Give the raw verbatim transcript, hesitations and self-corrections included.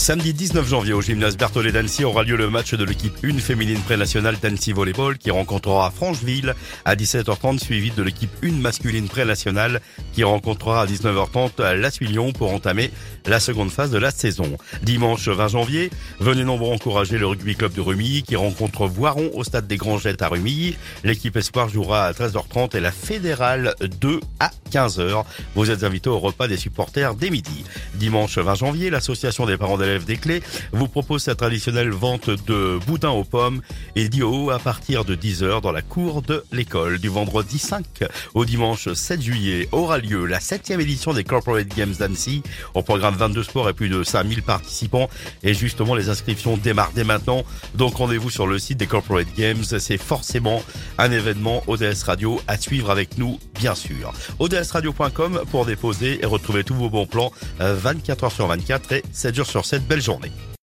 Samedi dix-neuf janvier au gymnase Berthollet d'Annecy aura lieu le match de l'équipe un féminine pré-nationale d'Annecy Volleyball qui rencontrera Francheville à dix-sept heures trente, suivi de l'équipe un masculine pré-nationale qui rencontrera à dix-neuf heures trente La Suillon pour entamer la seconde phase de la saison. Dimanche vingt janvier, venez nombreux encourager le rugby club de Rumilly qui rencontre Voiron au stade des Grangettes à Rumilly. L'équipe Espoir jouera à treize heures trente et la Fédérale deux à quinze heures. Vous êtes invités au repas des supporters dès midi. Dimanche vingt janvier, l'association des parents d'élèves des Clés vous propose sa traditionnelle vente de boudin aux pommes et d'Io à partir de dix heures dans la cour de l'école. Du vendredi cinq au dimanche sept juillet aura lieu la septième édition des Corporate Games d'Annecy. Au programme vingt-deux sports et plus de cinq mille participants. Et justement, les inscriptions démarrent dès maintenant. Donc rendez-vous sur le site des Corporate Games. C'est forcément un événement O D S Radio à suivre avec nous, bien sûr. O D S radio point com pour déposer et retrouver tous vos bons plans vingt-quatre heures sur vingt-quatre et sept jours sur sept. Belle journée.